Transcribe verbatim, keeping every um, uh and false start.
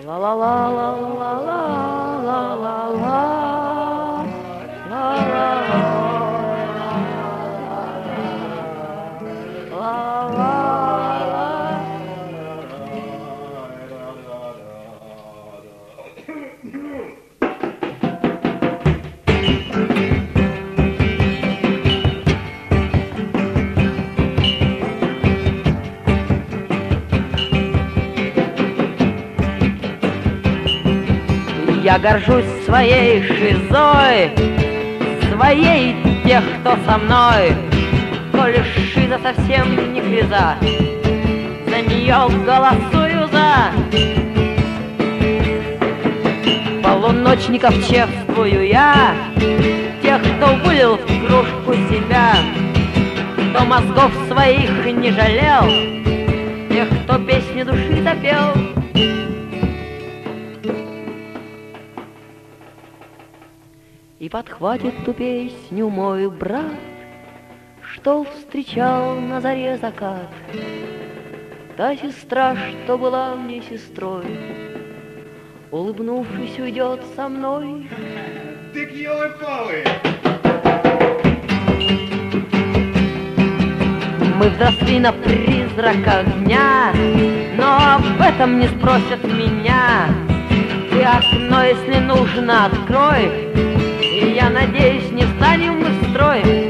Я горжусь своей шизой, своей тех, кто со мной. Коли шиза совсем не криза, за нее голосую за. Полуночников чествую я, тех, кто вылил в кружку себя, кто мозгов своих не жалел, тех, кто песни души допел. И подхватит ту песню мой брат, что встречал на заре закат. Та сестра, что была мне сестрой, улыбнувшись, уйдет со мной. Мы взросли на призраках дня, но об этом не спросят меня. Ты окно, если нужно, открой, и я надеюсь, не встанем мы в строй.